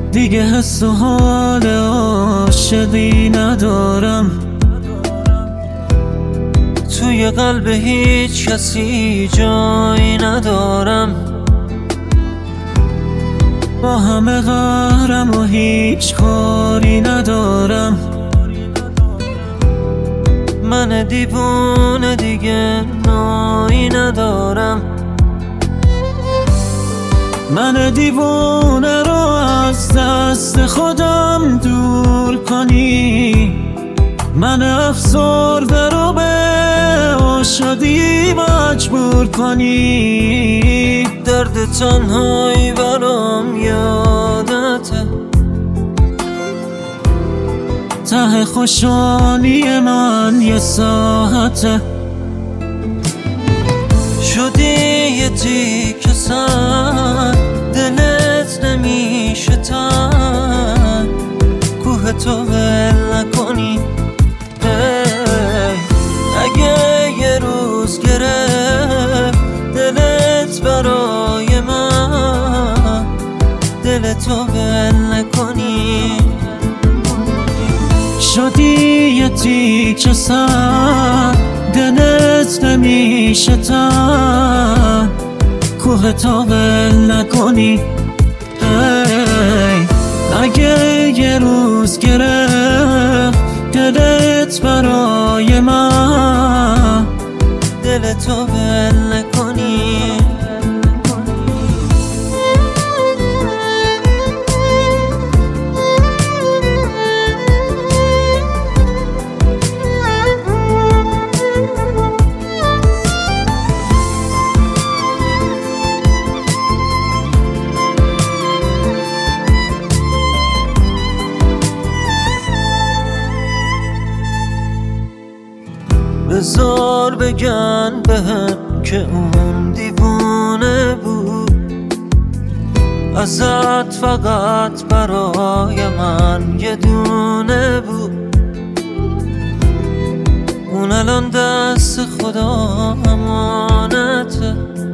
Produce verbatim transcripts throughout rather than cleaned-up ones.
دیگه حس و حال عاشقی ندارم، توی قلب هیچ کسی جایی ندارم. با همه قهرم و هیچ کاری ندارم. من دیوونه دیگه نایی ندارم. من دیوونه رو از دست خودم دور کنی، من افسرده رو به عاشقی مجبور کنی. درد تنهایی برام یادته، ته خوشحالی من یه ساعته. شدی یه تیکه سر، دلت نمیشه تن، کوه تو ول نکنی. اگه یه روز گرفت دلت برای من، دلتو ول نکنی. شدی یه تیکه سر، دلت نمیشه تن، کوه تو ول نکنی. اگه یه روز گرفت دلت برای من، دلتو ول نکنی. بذار بگن بهم که اون دیوونه بود، ازت فقط برای من یه دونه بود. اون الان دست خدا امانته،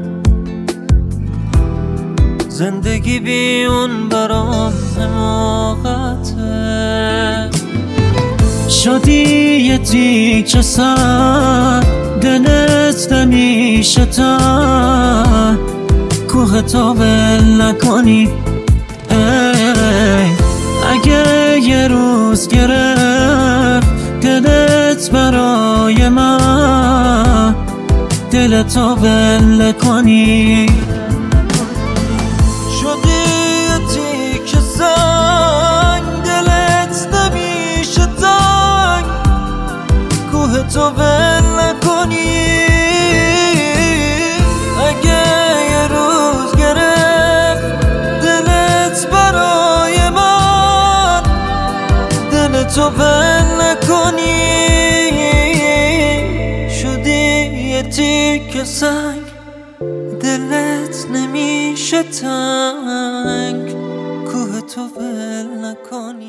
زندگی بی اون برام حماقته. شدی یه تیکه سر، دلت نمیشه تن، کوه تو ول نکنی. اگه یه روز گرفت دلت برای من، دلتو ول نکنی. شدی یه تیکه سنگ، دلت نمیشه تنگ، کوه تو ول نکنی. اگه یه روز گرفت دلت برای من، دلتو ول نکنی. شدی یه تیکه سنگ، دلت نمیشه تنگ، کوه تو ول نکنی.